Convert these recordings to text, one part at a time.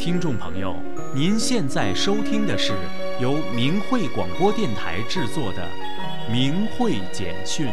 听众朋友，您现在收听的是由明慧广播电台制作的《明慧简讯》。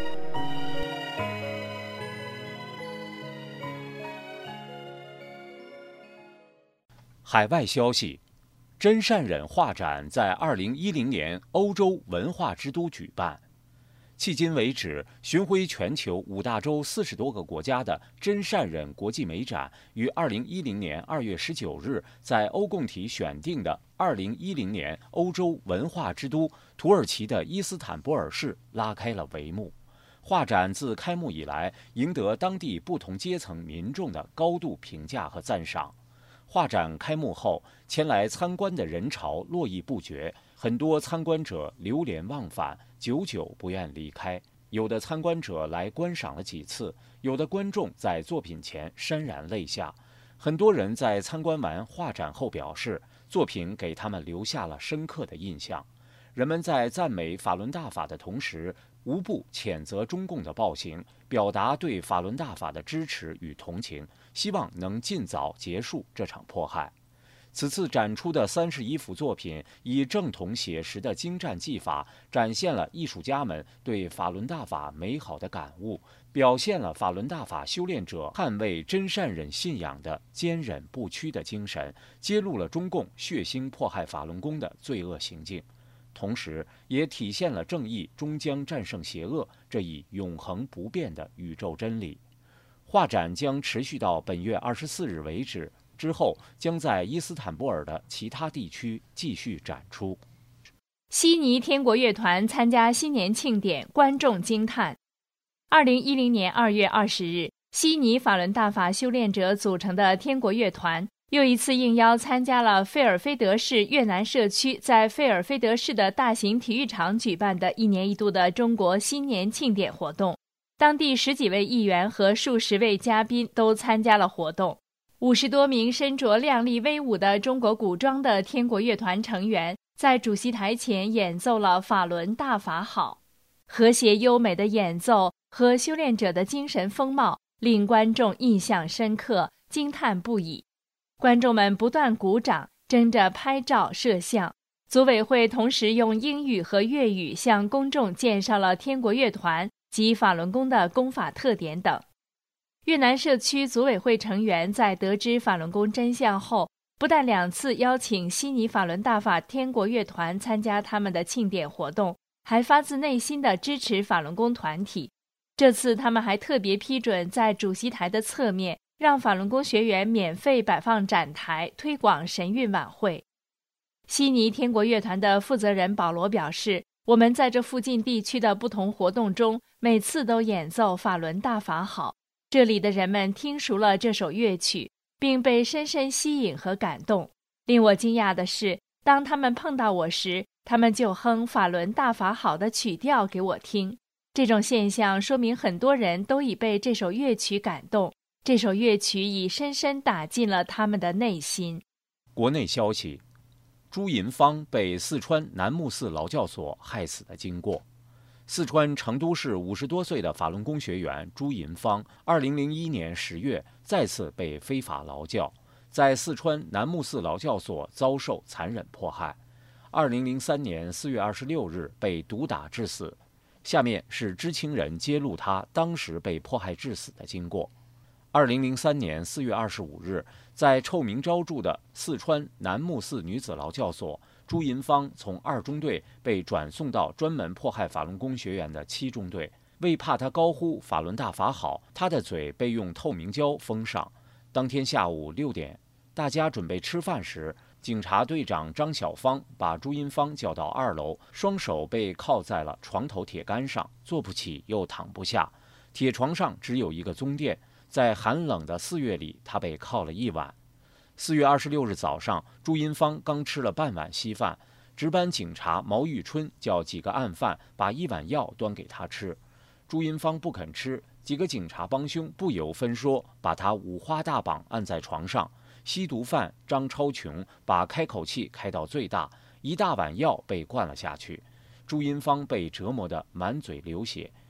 海外消息：真善忍画展在2010年欧洲文化之都举办。迄今为止，巡回全球5大洲40多个国家的真善忍国际美展，于2010年2月19日在欧共体选定的2010年欧洲文化之都土耳其的伊斯坦布尔市拉开了帷幕。画展自开幕以来，赢得当地不同阶层民众的高度评价和赞赏。画展开幕后，前来参观的人潮络绎不绝，很多参观者流连忘返，久久不愿离开。有的参观者来观赏了几次，有的观众在作品前潸然泪下。很多人在参观完画展后表示，作品给他们留下了深刻的印象。人们在赞美法轮大法的同时，无不谴责中共的暴行，表达对法轮大法的支持与同情，希望能尽早结束这场迫害。此次展出的31幅作品以正统写实的精湛技法，展现了艺术家们对法轮大法美好的感悟，表现了法轮大法修炼者捍卫真善忍信仰的坚忍不屈的精神，揭露了中共血腥迫害法轮功的罪恶行径，同时也体现了正义终将战胜邪恶这一永恒不变的宇宙真理。画展将持续到本月24日为止，之后将在伊斯坦布尔的其他地区继续展出。 悉尼天国乐团参加新年庆典，观众惊叹。2010年2月20日，悉尼法轮大法修炼者组成的天国乐团又一次应邀参加了费尔菲德市越南社区在费尔菲德市的大型体育场举办的1年1度的中国新年庆典活动。当地10几位议员和数十位嘉宾都参加了活动。50多名身着亮丽威武的中国古装的天国乐团成员在主席台前演奏了《法轮大法好》，和谐优美的演奏和修炼者的精神风貌令观众印象深刻，惊叹不已。观众们不断鼓掌，争着拍照摄像。组委会同时用英语和粤语向公众介绍了天国乐团及法轮功的功法特点等。越南社区组委会成员在得知法轮功真相后，不但2次邀请悉尼法轮大法天国乐团参加他们的庆典活动，还发自内心地支持法轮功团体。这次他们还特别批准在主席台的侧面让法轮功学员免费摆放展台，推广神韵晚会。悉尼天国乐团的负责人保罗表示，我们在这附近地区的不同活动中，每次都演奏法轮大法好，这里的人们听熟了这首乐曲，并被深深吸引和感动。令我惊讶的是，当他们碰到我时，他们就哼法轮大法好的曲调给我听。这种现象说明很多人都已被这首乐曲感动，这首乐曲已深深打进了他们的内心。 国内消息：朱银芳被四川楠木寺劳教所害死的经过。四川成都市50多岁的法轮功学员朱银芳，2001年10月再次被非法劳教，在四川楠木寺劳教所遭受残忍迫害。2003年4月26日被毒打致死。下面是知情人揭露他当时被迫害致死的经过。2003年4月25日，在臭名昭著的四川楠木寺女子劳教所，朱银芳从2中队被转送到专门迫害法轮功学员的7中队。为怕他高呼法轮大法好，他的嘴被用透明胶封上。当天下午6点，大家准备吃饭时，警察队长张晓芳把朱银芳叫到2楼，双手被铐在了床头铁杆上，坐不起又躺不下。铁床上只有一个棕垫，在寒冷的4月里，他被铐了1晚。4月26日早上，朱银芳刚吃了半碗稀饭，值班警察毛玉春叫几个案犯把1碗药端给他吃。朱银芳不肯吃，几个警察帮凶不由分说，把他五花大绑按在床上。吸毒犯张超琼把开口器开到最大，1大碗药被灌了下去。朱银芳被折磨得满嘴流血。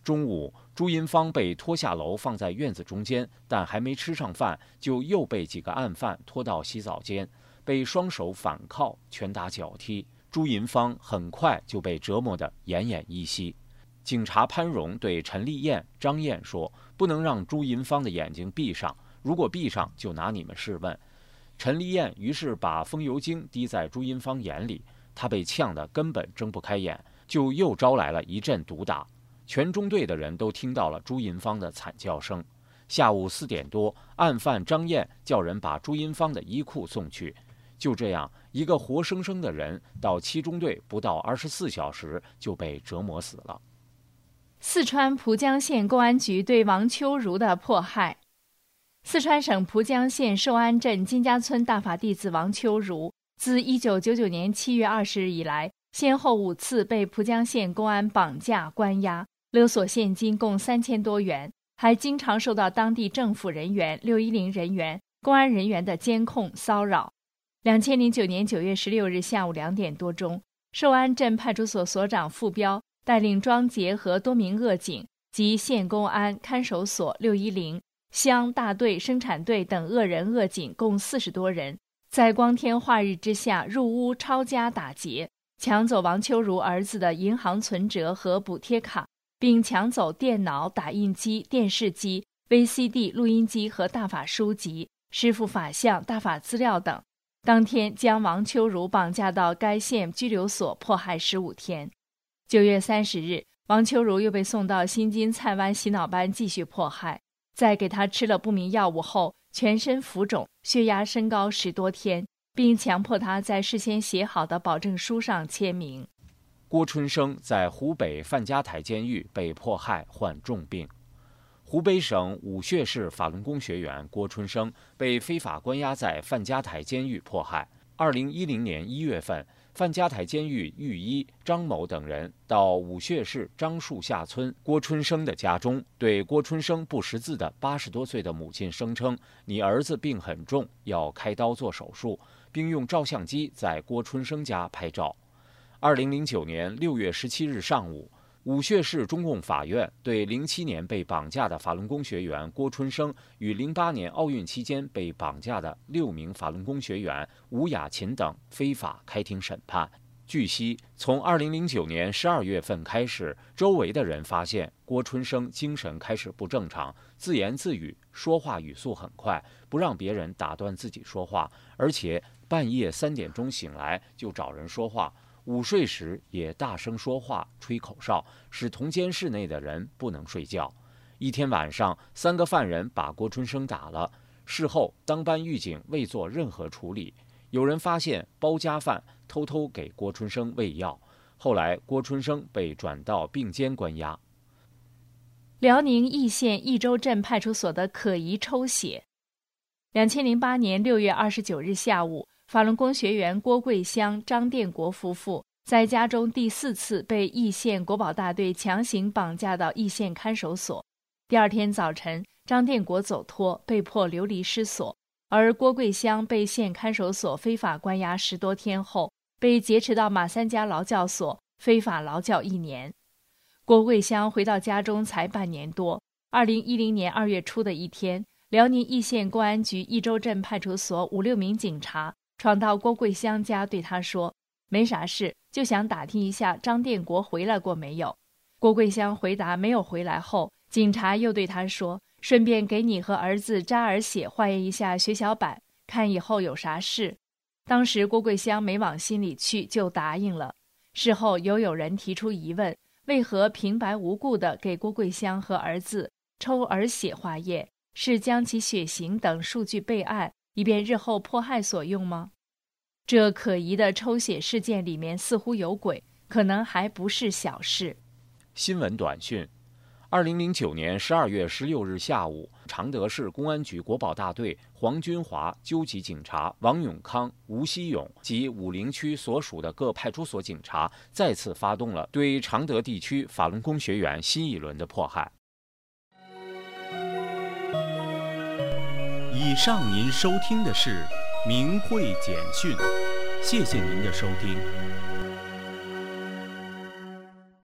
中午，朱银芳被拖下楼放在院子中间，但还没吃上饭，就又被几个案犯拖到洗澡间，被双手反铐、拳打脚踢。朱银芳很快就被折磨得奄奄一息。警察潘荣对陈丽燕、张燕说：“不能让朱银芳的眼睛闭上，如果闭上，就拿你们试问。”陈丽燕于是把风油精滴在朱银芳眼里，她被呛得根本睁不开眼，就又招来了一阵毒打。全中队的人都听到了朱银芳的惨叫声。下午4点多，案犯张燕叫人把朱银芳的衣裤送去。就这样，一个活生生的人到7中队不到24小时就被折磨死了。 四川蒲江县公安局对王秋如的迫害。四川省蒲江县寿安镇金家村大法弟子王秋如，自1999年7月20日以来，先后5次被蒲江县公安绑架、关押，勒索现金共3000多元，还经常受到当地政府人员、610人员、公安人员的监控骚扰。2009年9月16日下午2点多钟，寿安镇派出所所长付彪带领庄杰和多名恶警及县公安、看守所、610、乡大队、生产队等恶人恶警共40多人，在光天化日之下入屋抄家打劫，抢走王秋如儿子的银行存折和补贴卡，并抢走电脑、打印机、电视机、VCD 录音机和大法书籍、师傅法相、大法资料等。当天将王秋如绑架到该县拘留所迫害15天。9月30日，王秋如又被送到新津蔡湾洗脑班继续迫害，在给他吃了不明药物后，全身浮肿，血压升高10多天，并强迫他在事先写好的保证书上签名。 郭春生在湖北范家台监狱被迫害，患重病。湖北省武穴市法轮功学员郭春生被非法关押在范家台监狱迫害。2010年1月份，范家台监狱狱医张某等人到武穴市樟树下村郭春生的家中，对郭春生不识字的80多岁的母亲声称：“你儿子病很重，要开刀做手术。”并用照相机在郭春生家拍照。2009年6月17日上午，武穴市中共法院对07年被绑架的法轮功学员郭春生与08年奥运期间被绑架的6名法轮功学员吴雅琴等非法开庭审判。据悉，从2009年12月份开始，周围的人发现郭春生精神开始不正常，自言自语，说话语速很快，不让别人打断自己说话，而且半夜3点钟醒来就找人说话，午睡时也大声说话、吹口哨，使同监室内的人不能睡觉。一天晚上，3个犯人把郭春生打了。事后，当班狱警未做任何处理。有人发现包家犯偷偷给郭春生喂药，后来郭春生被转到并监关押。 辽宁义县义州镇派出所的可疑抽血。2008年6月29日下午，法轮功学员郭桂香、张殿国夫妇在家中第4次被义县国保大队强行绑架到义县看守所。第2天早晨，张殿国走脱，被迫流离失所。而郭桂香被县看守所非法关押10多天后，被劫持到马三家劳教所非法劳教1年。郭桂香回到家中才半年多。2010年2月初的一天，辽宁义县公安局义州镇派出所5、6名警察闯到郭桂香家，对他说：“没啥事，就想打听一下张殿国回来过没有。”郭桂香回答没有回来后，警察又对他说：“顺便给你和儿子扎耳血，化验一下血小板，看以后有啥事。”当时郭桂香没往心里去，就答应了。事后又有人提出疑问，为何平白无故地给郭桂香和儿子抽耳血化验？是将其血型等数据备案，以便日后迫害所用吗？这可疑的抽血事件里面似乎有鬼，可能还不是小事。 新闻短讯：2009年12月16日下午，常德市公安局国保大队黄军华纠集警察王永康、吴希勇及武陵区所属的各派出所警察，再次发动了对常德地区法轮功学员新一轮的迫害。 以上您收听的是明慧简讯，谢谢您的收听。